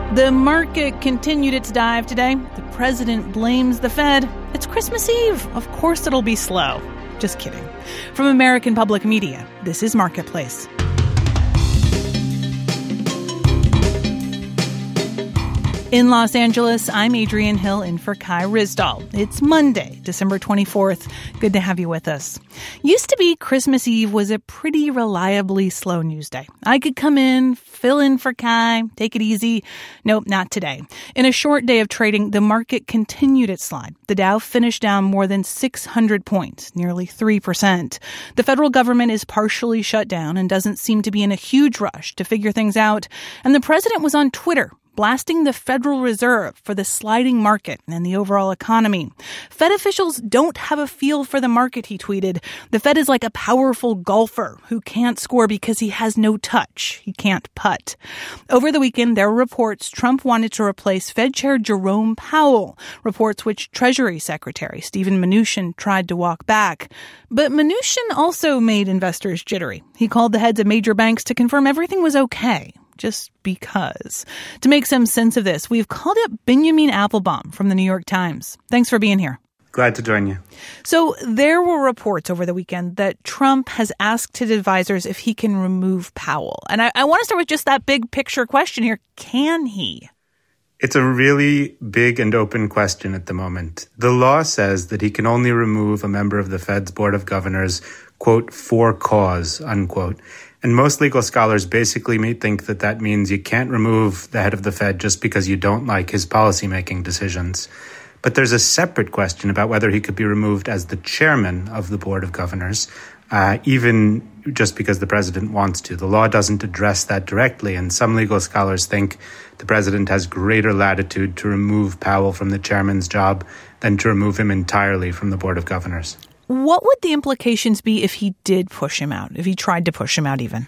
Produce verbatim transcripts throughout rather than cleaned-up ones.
The market continued its dive today. The president blames the Fed. It's Christmas Eve. Of course it'll be slow. Just kidding. From American Public Media, this is Marketplace. In Los Angeles, I'm Adrienne Hill in for Kai Ryssdal. It's Monday, December twenty-fourth. Good to have you with us. Used to be Christmas Eve was a pretty reliably slow news day. I could come in, fill in for Kai, take it easy. Nope, not today. In a short day of trading, the market continued its slide. The Dow finished down more than six hundred points, nearly three percent. The federal government is partially shut down and doesn't seem to be in a huge rush to figure things out. And the president was on Twitter, blasting the Federal Reserve for the sliding market and the overall economy. Fed officials don't have a feel for the market, he tweeted. The Fed is like a powerful golfer who can't score because he has no touch. He can't putt. Over the weekend, there were reports Trump wanted to replace Fed Chair Jerome Powell, reports which Treasury Secretary Steven Mnuchin tried to walk back. But Mnuchin also made investors jittery. He called the heads of major banks to confirm everything was okay. Just because. To make some sense of this, we've called up Benjamin Appelbaum from the New York Times. Thanks for being here. Glad to join you. So there were reports over the weekend that Trump has asked his advisors if he can remove Powell. And I, I want to start with just that big picture question here. Can he? It's a really big and open question at the moment. The law says that he can only remove a member of the Fed's Board of Governors, quote, for cause, unquote. And most legal scholars basically may think that that means you can't remove the head of the Fed just because you don't like his policymaking decisions. But there's a separate question about whether he could be removed as the chairman of the Board of Governors, uh, even just because the president wants to. The law doesn't address that directly, and some legal scholars think the president has greater latitude to remove Powell from the chairman's job than to remove him entirely from the Board of Governors. What would the implications be if he did push him out, if he tried to push him out even?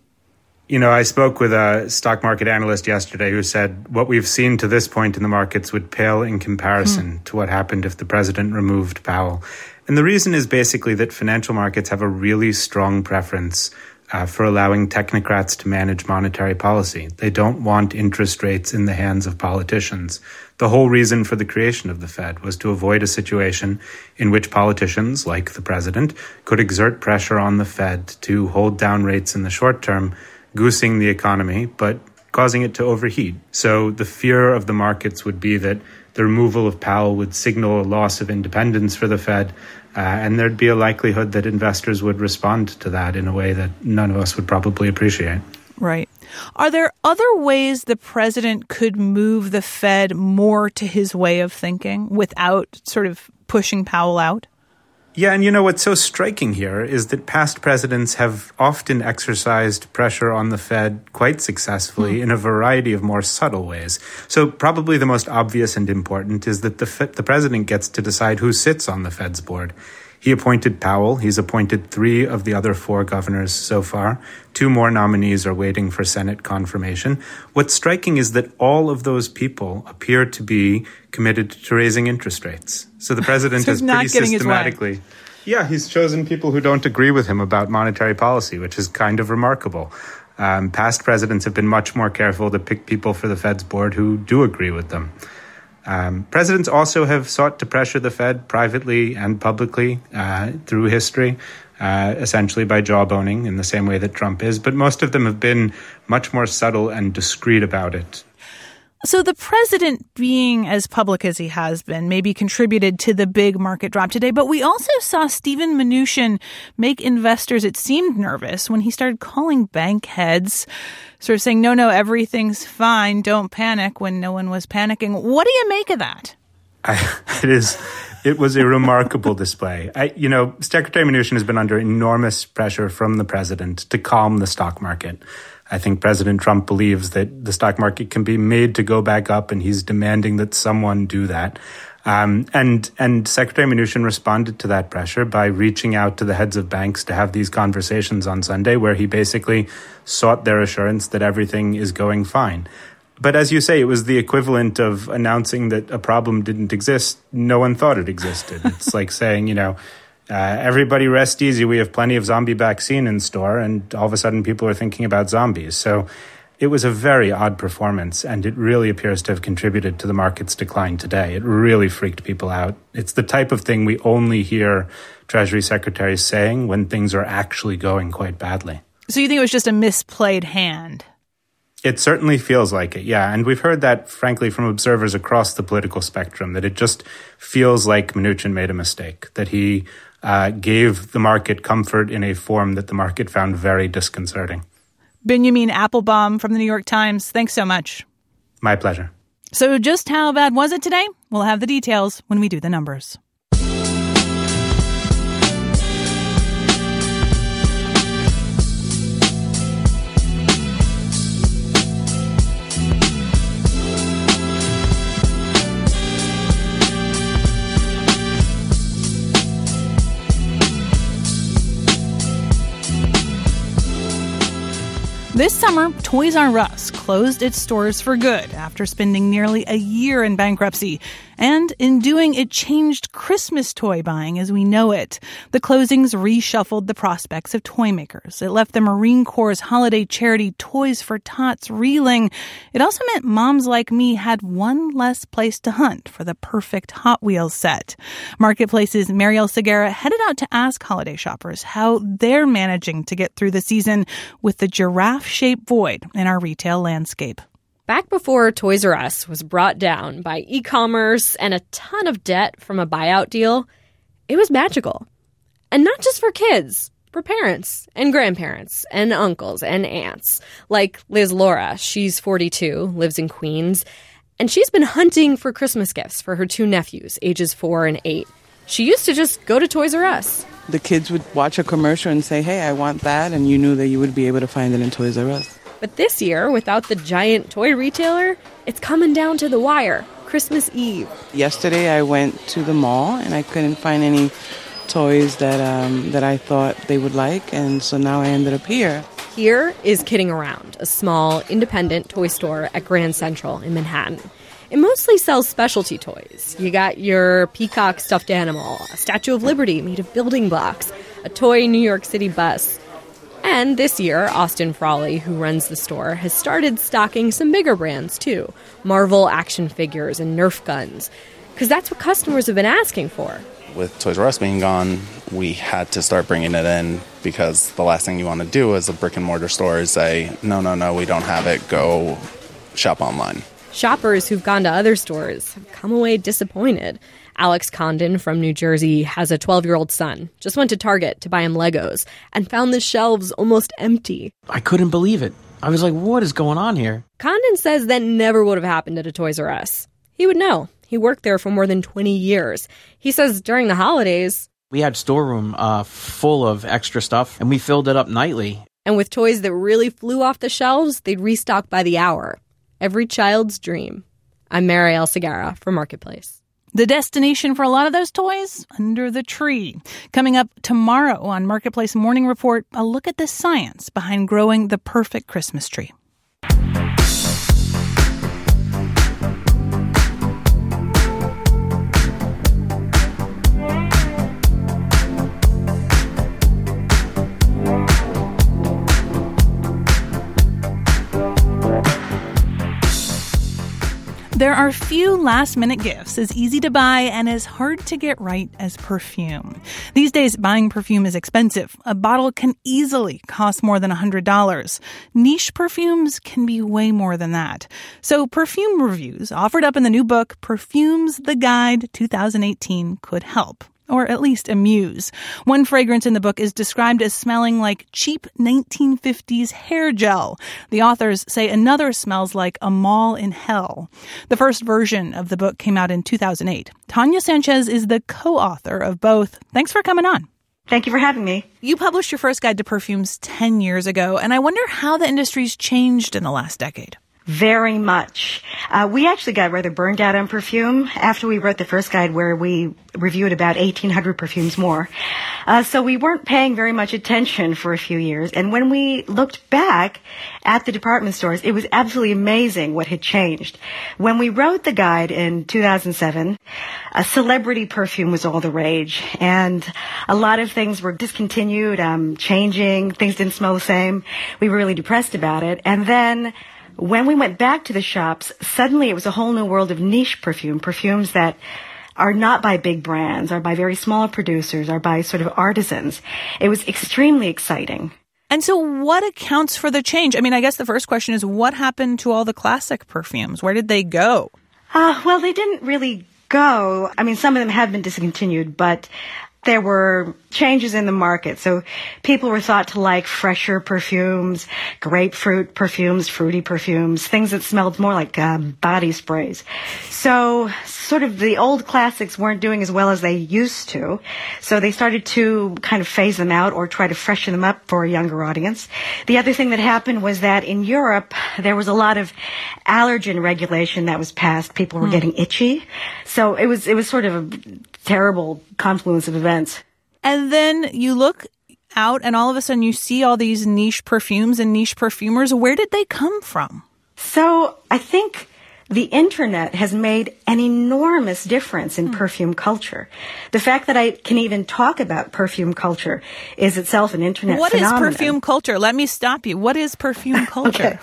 You know, I spoke with a stock market analyst yesterday who said what we've seen to this point in the markets would pale in comparison hmm. to what happened if the president removed Powell. And the reason is basically that financial markets have a really strong preference uh, for allowing technocrats to manage monetary policy. They don't want interest rates in the hands of politicians. The whole reason for the creation of the Fed was to avoid a situation in which politicians, like the president, could exert pressure on the Fed to hold down rates in the short term, goosing the economy, but causing it to overheat. So the fear of the markets would be that the removal of Powell would signal a loss of independence for the Fed, uh, and there'd be a likelihood that investors would respond to that in a way that none of us would probably appreciate. Right. Are there other ways the president could move the Fed more to his way of thinking without sort of pushing Powell out? Yeah, and you know what's so striking here is that past presidents have often exercised pressure on the Fed quite successfully mm. in a variety of more subtle ways. So probably the most obvious and important is that the Fed, the president gets to decide who sits on the Fed's board. He appointed Powell. He's appointed three of the other four governors so far. Two more nominees are waiting for Senate confirmation. What's striking is that all of those people appear to be committed to raising interest rates. So the president so has pretty systematically... Yeah, he's chosen people who don't agree with him about monetary policy, which is kind of remarkable. Um, past presidents have been much more careful to pick people for the Fed's board who do agree with them. Um, presidents also have sought to pressure the Fed privately and publicly uh, through history, uh, essentially by jawboning in the same way that Trump is. But most of them have been much more subtle and discreet about it. So the president being as public as he has been maybe contributed to the big market drop today. But we also saw Steven Mnuchin make investors, it seemed, nervous when he started calling bank heads, sort of saying, no, no, everything's fine. Don't panic when no one was panicking. What do you make of that? I, it is. It was a remarkable display. I, you know, Secretary Mnuchin has been under enormous pressure from the president to calm the stock market. I think President Trump believes that the stock market can be made to go back up, and he's demanding that someone do that. Um, and and Secretary Mnuchin responded to that pressure by reaching out to the heads of banks to have these conversations on Sunday, where he basically sought their assurance that everything is going fine. But as you say, it was the equivalent of announcing that a problem didn't exist. No one thought it existed. It's like saying, you know, Uh, everybody rest easy. We have plenty of zombie vaccine in store, and all of a sudden people are thinking about zombies. So It was a very odd performance, and it really appears to have contributed to the market's decline today. It really freaked people out. It's the type of thing we only hear Treasury secretaries saying when things are actually going quite badly. So you think it was just a misplayed hand? It certainly feels like it, yeah. And we've heard that, frankly, from observers across the political spectrum, that it just feels like Mnuchin made a mistake, that he uh, gave the market comfort in a form that the market found very disconcerting. Benjamin Applebaum from the New York Times, thanks so much. My pleasure. So just how bad was it today? We'll have the details when we do the numbers. This summer, Toys R Us closed its stores for good after spending nearly a year in bankruptcy. And in doing, it changed Christmas toy buying as we know it. The closings reshuffled the prospects of toy makers. It left the Marine Corps' holiday charity Toys for Tots reeling. It also meant moms like me had one less place to hunt for the perfect Hot Wheels set. Marketplace's Marielle Segarra headed out to ask holiday shoppers how they're managing to get through the season with the giraffe-shaped void in our retail landscape. Back before Toys R Us was brought down by e-commerce and a ton of debt from a buyout deal, it was magical. And not just for kids, for parents and grandparents and uncles and aunts. Like Liz Laura, she's forty-two, lives in Queens, and she's been hunting for Christmas gifts for her two nephews, ages four and eight. She used to just go to Toys R Us. The kids would watch a commercial and say, hey, I want that, and you knew that you would be able to find it in Toys R Us. But this year, without the giant toy retailer, it's coming down to the wire, Christmas Eve. Yesterday, I went to the mall, and I couldn't find any toys that um, that I thought they would like, and so now I ended up here. Here is Kidding Around, a small, independent toy store at Grand Central in Manhattan. It mostly sells specialty toys. You got your peacock stuffed animal, a Statue of Liberty made of building blocks, a toy New York City bus. And this year, Austin Frawley, who runs the store, has started stocking some bigger brands, too. Marvel action figures and Nerf guns. Because that's what customers have been asking for. With Toys R Us being gone, we had to start bringing it in because the last thing you want to do as a brick-and-mortar store is say, no, no, no, we don't have it, go shop online. Shoppers who've gone to other stores have come away disappointed. Alex Condon from New Jersey has a twelve-year-old son, just went to Target to buy him Legos, and found the shelves almost empty. I couldn't believe it. I was like, what is going on here? Condon says that never would have happened at a Toys R Us. He would know. He worked there for more than twenty years. He says during the holidays, we had storeroom uh, full of extra stuff, and we filled it up nightly. And with toys that really flew off the shelves, they'd restock by the hour. Every child's dream. I'm Marielle Segarra for Marketplace. The destination for a lot of those toys? Under the tree. Coming up tomorrow on Marketplace Morning Report, a look at the science behind growing the perfect Christmas tree. There are few last-minute gifts as easy to buy and as hard to get right as perfume. These days, buying perfume is expensive. A bottle can easily cost more than one hundred dollars. Niche perfumes can be way more than that. So perfume reviews offered up in the new book, Perfumes the Guide twenty eighteen, could help. Or at least amuse. One fragrance in the book is described as smelling like cheap nineteen fifties hair gel. The authors say another smells like a mall in hell. The first version of the book came out in two thousand eight. Tanya Sanchez is the co-author of both. Thanks for coming on. Thank you for having me. You published your first guide to perfumes ten years ago, and I wonder how the industry's changed in the last decade. Very much. Uh, we actually got rather burned out on perfume after we wrote the first guide where we reviewed about eighteen hundred perfumes more. Uh, so we weren't paying very much attention for a few years. And when we looked back at the department stores, it was absolutely amazing what had changed. When we wrote the guide in two thousand seven, a celebrity perfume was all the rage. And a lot of things were discontinued, um, changing. Things didn't smell the same. We were really depressed about it. And then when we went back to the shops, suddenly it was a whole new world of niche perfume, perfumes that are not by big brands, are by very small producers, are by sort of artisans. It was extremely exciting. And so what accounts for the change? I mean, I guess the first question is, what happened to all the classic perfumes? Where did they go? Uh, well, they didn't really go. I mean, some of them have been discontinued, but there were changes in the market. So people were thought to like fresher perfumes, grapefruit perfumes, fruity perfumes, things that smelled more like um, body sprays. So sort of the old classics weren't doing as well as they used to. So they started to kind of phase them out or try to freshen them up for a younger audience. The other thing that happened was that in Europe, there was a lot of allergen regulation that was passed. People were mm. getting itchy. So it was, it was sort of a terrible confluence of events. And then you look out and all of a sudden you see all these niche perfumes and niche perfumers. Where did they come from? So I think the internet has made an enormous difference in mm. perfume culture. The fact that I can even talk about perfume culture is itself an internet what phenomenon. What is perfume culture? Let me stop you. What is perfume culture?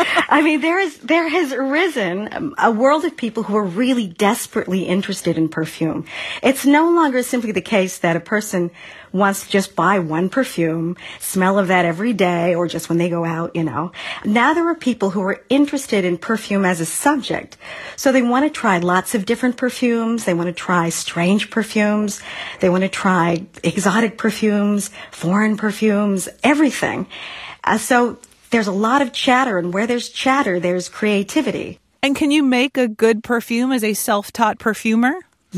I mean, there is there has arisen a world of people who are really desperately interested in perfume. It's no longer simply the case that a person wants to just buy one perfume, smell of that every day, or just when they go out, you know. Now there are people who are interested in perfume as a subject. So they want to try lots of different perfumes. They want to try strange perfumes. They want to try exotic perfumes, foreign perfumes, everything. Uh, so there's a lot of chatter, and where there's chatter, there's creativity. And can you make a good perfume as a self-taught perfumer?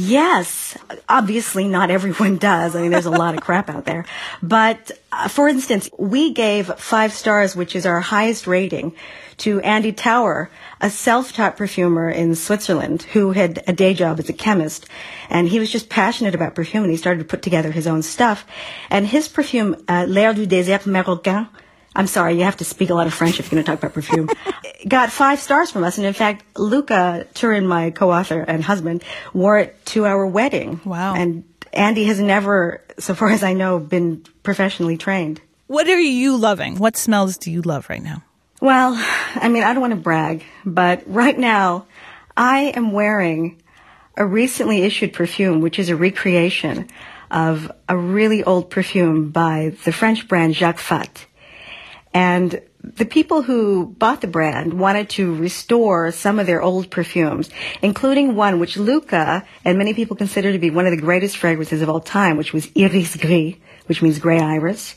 Yes. Obviously, not everyone does. I mean, there's a lot of crap out there. But, uh, for instance, we gave five stars, which is our highest rating, to Andy Tower, a self-taught perfumer in Switzerland who had a day job as a chemist. And he was just passionate about perfume, and he started to put together his own stuff. And his perfume, uh, L'air du désert marocain, I'm sorry, you have to speak a lot of French if you're going to talk about perfume, got five stars from us. And in fact, Luca Turin, my co-author and husband, wore it to our wedding. Wow. And Andy has never, so far as I know, been professionally trained. What are you loving? What smells do you love right now? Well, I mean, I don't want to brag, but right now I am wearing a recently issued perfume, which is a recreation of a really old perfume by the French brand Jacques Fat. And the people who bought the brand wanted to restore some of their old perfumes, including one which Luca and many people consider to be one of the greatest fragrances of all time, which was Iris Gris, which means gray iris.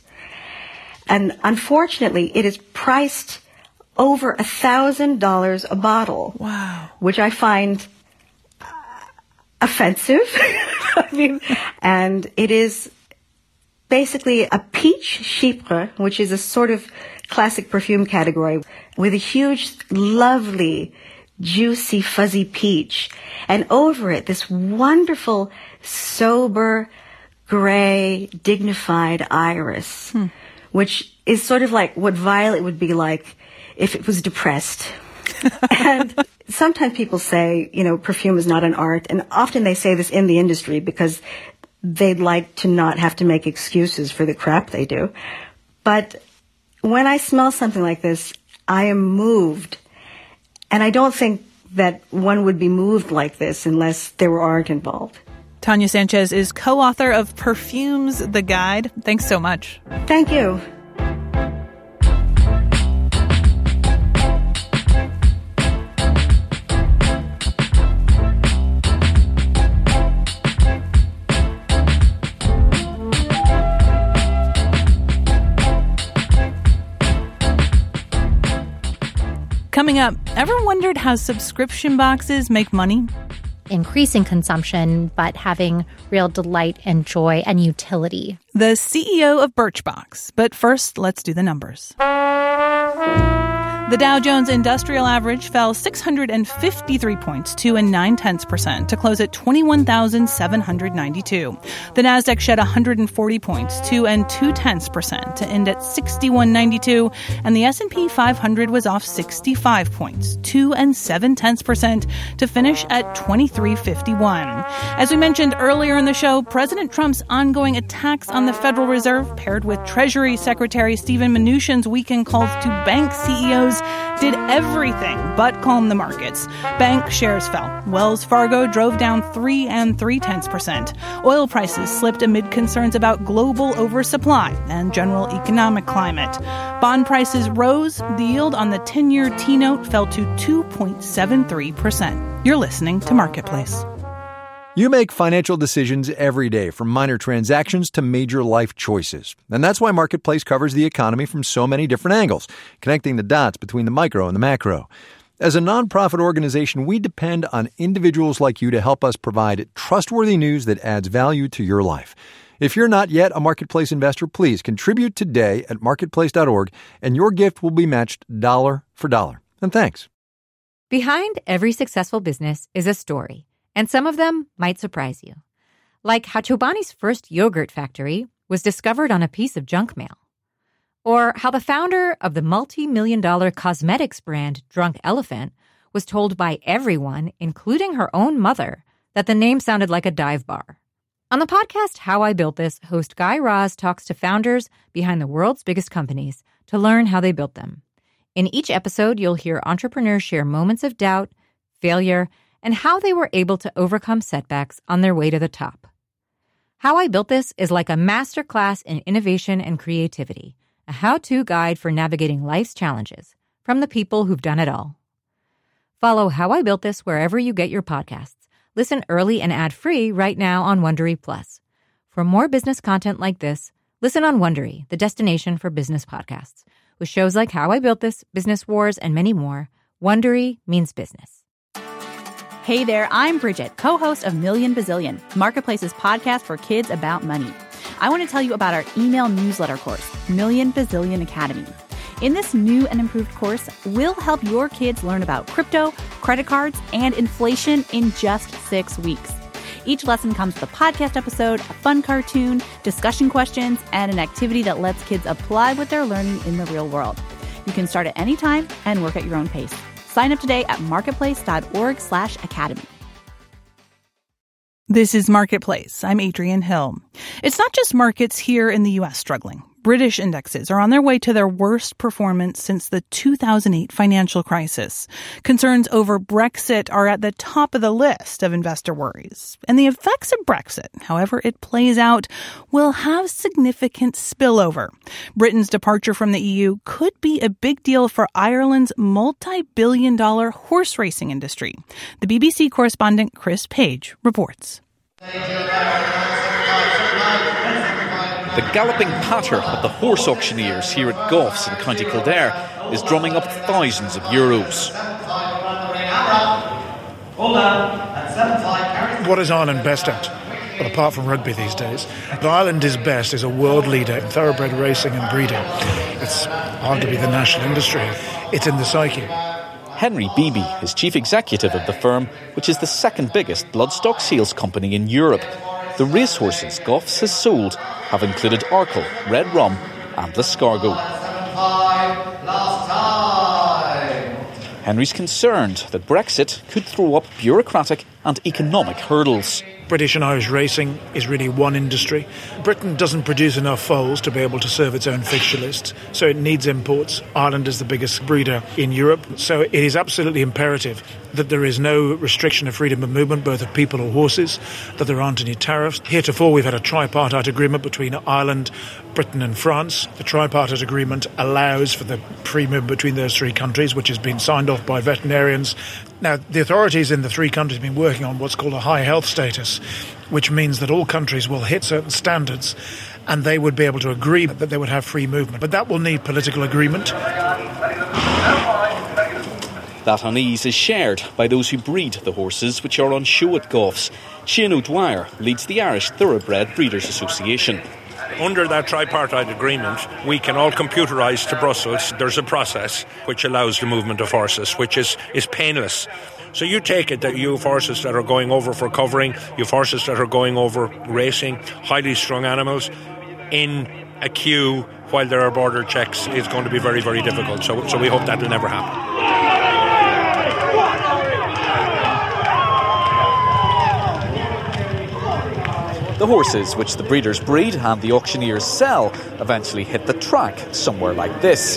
And unfortunately, it is priced over a thousand dollars a bottle. Wow. Which I find uh, offensive. I mean, and it is basically a peach chypre, which is a sort of classic perfume category, with a huge, lovely, juicy, fuzzy peach. And over it, this wonderful, sober, gray, dignified iris, hmm. which is sort of like what violet would be like if it was depressed. And sometimes people say, you know, perfume is not an art. And often they say this in the industry because they'd like to not have to make excuses for the crap they do. But when I smell something like this, I am moved. And I don't think that one would be moved like this unless there were art involved. Tanya Sanchez is co-author of Perfumes, The Guide. Thanks so much. Thank you. Coming up, ever wondered how subscription boxes make money? Increasing consumption, but having real delight and joy and utility. The C E O of Birchbox. But first, let's do the numbers. The Dow Jones Industrial Average fell six hundred fifty-three points, two and nine tenths percent, to close at twenty-one thousand seven hundred ninety-two. The Nasdaq shed one hundred forty points, two and two tenths percent, to end at sixty-one ninety-two, and the S and P five hundred was off sixty-five points, two and seven tenths percent, to finish at twenty-three fifty-one. As we mentioned earlier in the show, President Trump's ongoing attacks on the Federal Reserve, paired with Treasury Secretary Steven Mnuchin's weekend calls to bank C E Os, did everything but calm the markets. Bank shares fell. Wells Fargo drove down three and three tenths percent. Oil prices slipped amid concerns about global oversupply and general economic climate. Bond prices rose. The yield on the ten-year T-note fell to two point seven three percent. You're listening to Marketplace. You make financial decisions every day, from minor transactions to major life choices. And that's why Marketplace covers the economy from so many different angles, connecting the dots between the micro and the macro. As a nonprofit organization, we depend on individuals like you to help us provide trustworthy news that adds value to your life. If you're not yet a Marketplace investor, please contribute today at marketplace dot org, and your gift will be matched dollar for dollar. And thanks. Behind every successful business is a story. And some of them might surprise you. Like how Chobani's first yogurt factory was discovered on a piece of junk mail. Or how the founder of the multi-million dollar cosmetics brand Drunk Elephant was told by everyone, including her own mother, that the name sounded like a dive bar. On the podcast How I Built This, host Guy Raz talks to founders behind the world's biggest companies to learn how they built them. In each episode, you'll hear entrepreneurs share moments of doubt, failure, and how they were able to overcome setbacks on their way to the top. How I Built This is like a masterclass in innovation and creativity, a how-to guide for navigating life's challenges from the people who've done it all. Follow How I Built This wherever you get your podcasts. Listen early and ad-free right now on Wondery Plus. For more business content like this, listen on Wondery, the destination for business podcasts. With shows like How I Built This, Business Wars, and many more, Wondery means business. Hey there, I'm Bridget, co-host of Million Bazillion, Marketplace's podcast for kids about money. I want to tell you about our email newsletter course, Million Bazillion Academy. In this new and improved course, we'll help your kids learn about crypto, credit cards, and inflation in just six weeks. Each lesson comes with a podcast episode, a fun cartoon, discussion questions, and an activity that lets kids apply what they're learning in the real world. You can start at any time and work at your own pace. Sign up today at marketplace dot org slash academy. This is Marketplace. I'm Adrienne Hill. It's not just markets here in the U S struggling. British indexes are on their way to their worst performance since the two thousand eight financial crisis. Concerns over Brexit are at the top of the list of investor worries. And the effects of Brexit, however it plays out, will have significant spillover. Britain's departure from the E U could be a big deal for Ireland's multi-billion dollar horse racing industry. The B B C correspondent Chris Page reports. The galloping patter of the horse auctioneers here at Goffs in County Kildare is drumming up thousands of euros. What is Ireland best at? Well, apart from rugby these days, what Ireland is best is a world leader in thoroughbred racing and breeding. It's arguably the national industry. It's in the psyche. Henry Beebe is chief executive of the firm, which is the second biggest bloodstock sales company in Europe. The racehorses Goffs has sold have included Arkle, Red Rum and L'escargot. Henry's concerned that Brexit could throw up bureaucratic and economic hurdles. British and Irish racing is really one industry. Britain doesn't produce enough foals to be able to serve its own fixture list, so it needs imports. Ireland is the biggest breeder in Europe, so it is absolutely imperative that there is no restriction of freedom of movement, both of people or horses, that there aren't any tariffs. Heretofore, we've had a tripartite agreement between Ireland, Britain and France. The tripartite agreement allows for the free movement between those three countries, which has been signed off by veterinarians. Now, the authorities in the three countries have been working on what's called a high health status, which means that all countries will hit certain standards and they would be able to agree that they would have free movement. But that will need political agreement. That unease is shared by those who breed the horses which are on show at Goffs. Shane O'Dwyer leads the Irish Thoroughbred Breeders Association. Under that tripartite agreement, we can all computerise to Brussels. There's a process which allows the movement of horses, which is, is painless. So you take it that you have horses that are going over for covering, you have horses that are going over racing, highly strung animals, in a queue while there are border checks is going to be very, very difficult. So, so we hope that will never happen. The horses which the breeders breed and the auctioneers sell eventually hit the track somewhere like this.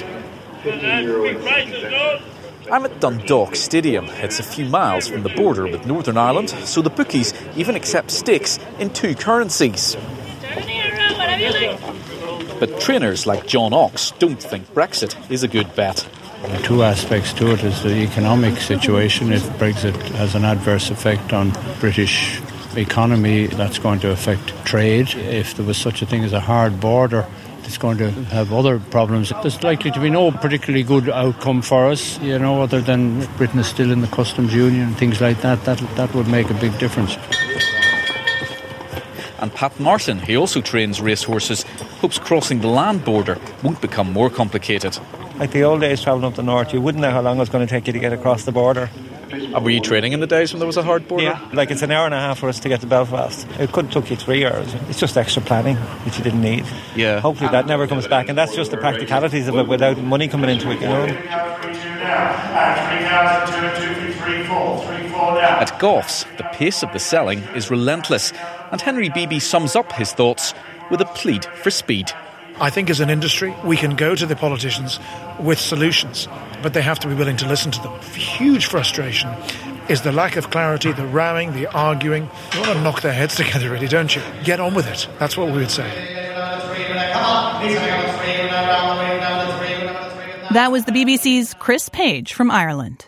I'm at Dundalk Stadium. It's a few miles from the border with Northern Ireland, so the bookies even accept stakes in two currencies. But trainers like John Ox don't think Brexit is a good bet. There are two aspects to it. Is the economic situation. If Brexit has an adverse effect on British economy, that's going to affect trade. If there was such a thing as a hard border, it's going to have other problems. There's likely to be no particularly good outcome for us, you know, other than Britain is still in the customs union and things like that. That, that would make a big difference. And Pat Martin, he also trains racehorses, hopes crossing the land border won't become more complicated. Like the old days travelling up the north, you wouldn't know how long it was going to take you to get across the border. And were you training in the days when there was a hard border? Yeah, like it's an hour and a half for us to get to Belfast. It could have took you three hours. It's just extra planning, which you didn't need. Yeah. Hopefully that never comes back, and that's just the practicalities of it without money coming into it, you know. At Goffs, the pace of the selling is relentless, and Henry Beebe sums up his thoughts with a plead for speed. I think as an industry, we can go to the politicians with solutions, but they have to be willing to listen to them. Huge frustration is the lack of clarity, the rowing, the arguing. You want to knock their heads together, really, don't you? Get on with it. That's what we would say. That was the B B C's Chris Page from Ireland.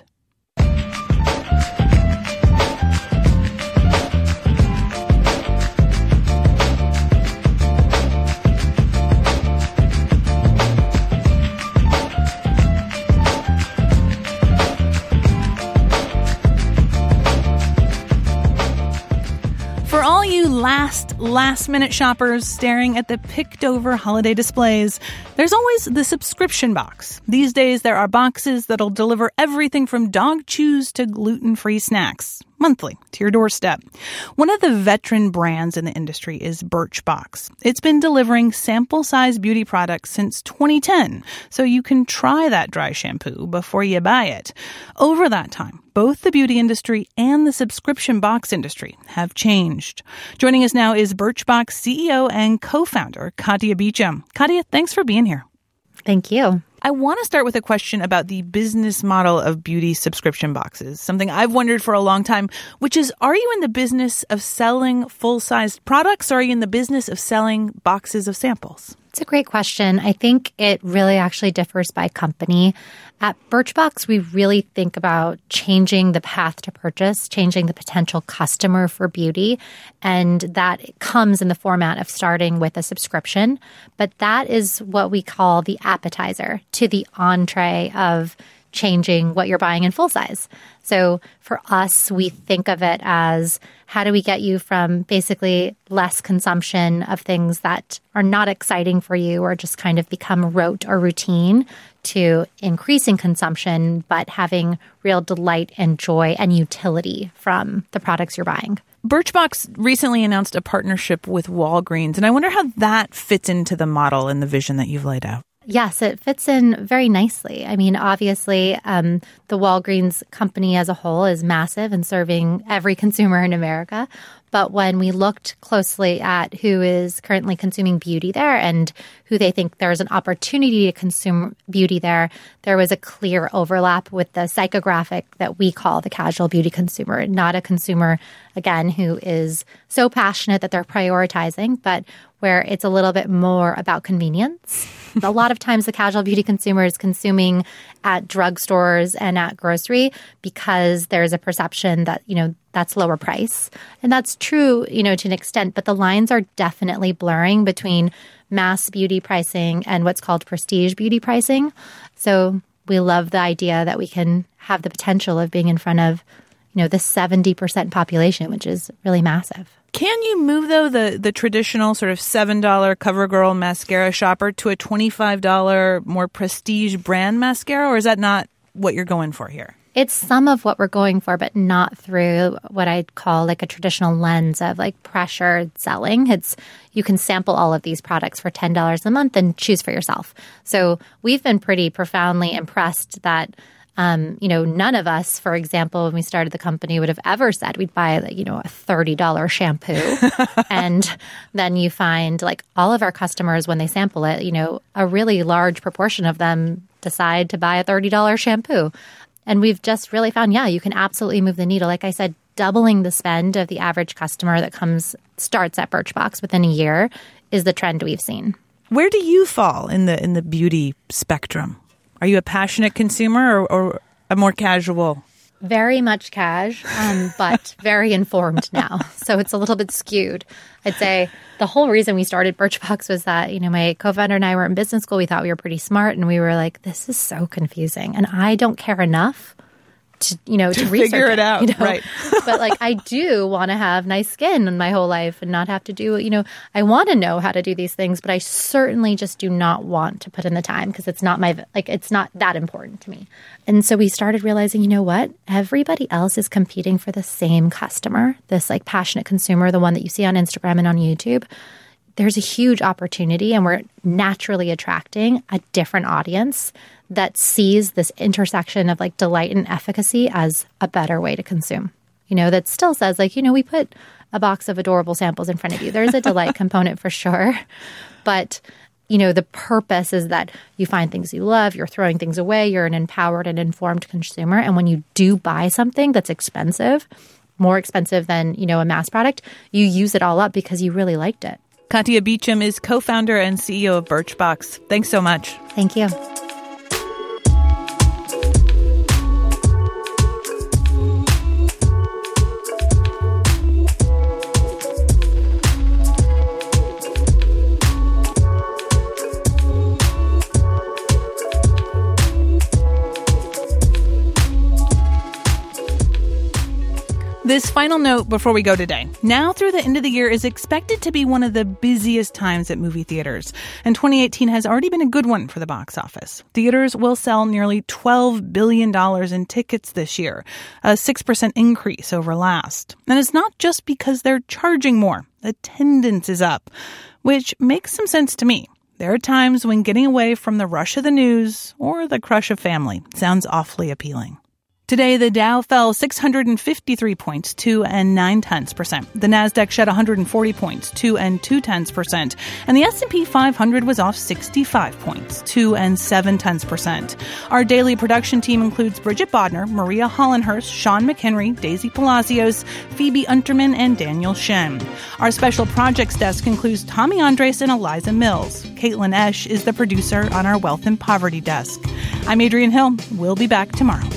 For all you last, last-minute shoppers staring at the picked-over holiday displays, there's always the subscription box. These days, there are boxes that'll deliver everything from dog chews to gluten-free snacks, monthly, to your doorstep. One of the veteran brands in the industry is Birchbox. It's been delivering sample-size beauty products since twenty ten, so you can try that dry shampoo before you buy it. Over that time, both the beauty industry and the subscription box industry have changed. Joining us now is Birchbox C E O and co-founder Katia Beecham. Katia, thanks for being here. Thank you. I want to start with a question about the business model of beauty subscription boxes, something I've wondered for a long time, which is, are you in the business of selling full-sized products, or are you in the business of selling boxes of samples? It's a great question. I think it really actually differs by company. At Birchbox, we really think about changing the path to purchase, changing the potential customer for beauty, and that comes in the format of starting with a subscription. But that is what we call the appetizer to the entree of changing what you're buying in full size. So for us, we think of it as, how do we get you from basically less consumption of things that are not exciting for you or just kind of become rote or routine, to increasing consumption, but having real delight and joy and utility from the products you're buying. Birchbox recently announced a partnership with Walgreens, and I wonder how that fits into the model and the vision that you've laid out. Yes, it fits in very nicely. I mean, obviously, um, the Walgreens company as a whole is massive and serving every consumer in America. But when we looked closely at who is currently consuming beauty there and who they think there's an opportunity to consume beauty there, there was a clear overlap with the psychographic that we call the casual beauty consumer, not a consumer, again, who is so passionate that they're prioritizing, but where it's a little bit more about convenience. A lot of times the casual beauty consumer is consuming at drugstores and at grocery because there's a perception that, you know, that's lower price. And that's true, you know, to an extent, but the lines are definitely blurring between mass beauty pricing and what's called prestige beauty pricing. So we love the idea that we can have the potential of being in front of, you know, the seventy percent population, which is really massive. Can you move, though, the, the traditional sort of seven dollars CoverGirl mascara shopper to a twenty-five dollars more prestige brand mascara, or is that not what you're going for here? It's some of what we're going for, but not through what I'd call like a traditional lens of like pressured selling. It's you can sample all of these products for ten dollars a month and choose for yourself. So we've been pretty profoundly impressed that Um, you know, none of us, for example, when we started the company would have ever said we'd buy, like, you know, a thirty dollars shampoo. And then you find like all of our customers, when they sample it, you know, a really large proportion of them decide to buy a thirty dollars shampoo. And we've just really found, yeah, you can absolutely move the needle. Like I said, doubling the spend of the average customer that comes, starts at Birchbox within a year is the trend we've seen. Where do you fall in the in the beauty spectrum? Are you a passionate consumer or, or a more casual? Very much cash, um, but very informed now. So it's a little bit skewed. I'd say the whole reason we started Birchbox was that, you know, my co-founder and I were in business school. We thought we were pretty smart, and we were like, this is so confusing. And I don't care enough to, you know, to, to research figure it out. You know? Right. But like, I do want to have nice skin in my whole life and not have to do, you know, I want to know how to do these things, but I certainly just do not want to put in the time because it's not my, like, it's not that important to me. And so we started realizing, you know what? Everybody else is competing for the same customer, this like passionate consumer, the one that you see on Instagram and on YouTube. There's a huge opportunity, and we're naturally attracting a different audience that sees this intersection of like delight and efficacy as a better way to consume. You know, that still says like, you know, we put a box of adorable samples in front of you. There's a delight component for sure. But, you know, the purpose is that you find things you love, you're throwing things away, you're an empowered and informed consumer. And when you do buy something that's expensive, more expensive than, you know, a mass product, you use it all up because you really liked it. Katia Beecham is co-founder and C E O of Birchbox. Thanks so much. Thank you. This final note before we go today. Now through the end of the year is expected to be one of the busiest times at movie theaters. And twenty eighteen has already been a good one for the box office. Theaters will sell nearly twelve billion dollars in tickets this year, a six percent increase over last. And it's not just because they're charging more. Attendance is up, which makes some sense to me. There are times when getting away from the rush of the news or the crush of family sounds awfully appealing. Today, the Dow fell six hundred fifty-three points, two and nine tenths percent. The Nasdaq shed one hundred forty points, two and two tenths percent. And the S and P five hundred was off sixty-five points, two and seven tenths percent. Our daily production team includes Bridget Bodner, Maria Hollenhurst, Sean McHenry, Daisy Palacios, Phoebe Unterman, and Daniel Shen. Our special projects desk includes Tommy Andres and Eliza Mills. Caitlin Esch is the producer on our Wealth and Poverty desk. I'm Adrienne Hill. We'll be back tomorrow.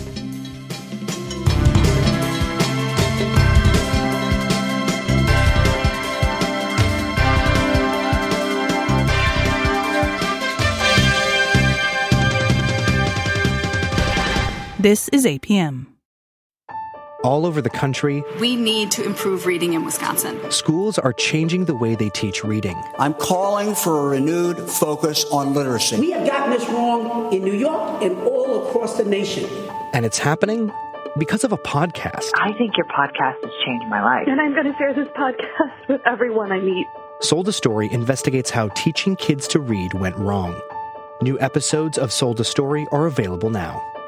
This is A P M. All over the country, we need to improve reading in Wisconsin. Schools are changing the way they teach reading. I'm calling for a renewed focus on literacy. We have gotten this wrong in New York and all across the nation. And it's happening because of a podcast. I think your podcast has changed my life. And I'm going to share this podcast with everyone I meet. Sold a Story investigates how teaching kids to read went wrong. New episodes of Sold a Story are available now.